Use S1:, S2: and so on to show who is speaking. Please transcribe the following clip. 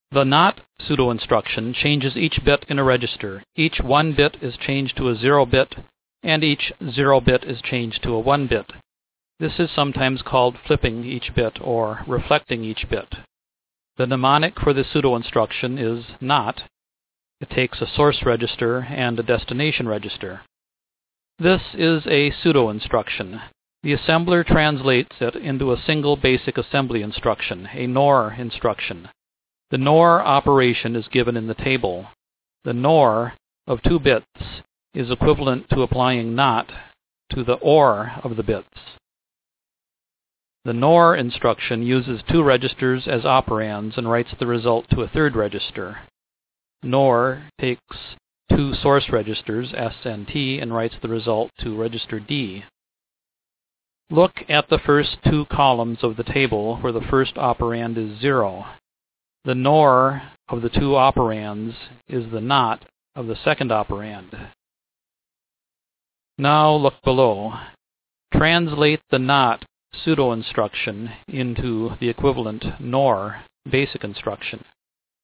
S1: The NOT pseudo-instruction changes each bit in a register. Each 1 bit is changed to a 0 bit, and each 0 bit is changed to a 1 bit. This is sometimes called flipping each bit or reflecting each bit. The mnemonic for the pseudo-instruction is NOT. It takes a source register and a destination register. This is a pseudo-instruction. The assembler translates it into a single basic assembly instruction, a NOR instruction. The NOR operation is given in the table. The NOR of 2 bits is equivalent to applying NOT to the OR of the bits. The NOR instruction uses 2 registers as operands and writes the result to a 3rd register. NOR takes 2 source registers, S and T, and writes the result to register D. Look at the first 2 columns of the table where the first operand is 0. The NOR of the 2 operands is the NOT of the second operand. Now look below. Translate the NOT pseudo-instruction into the equivalent NOR basic instruction.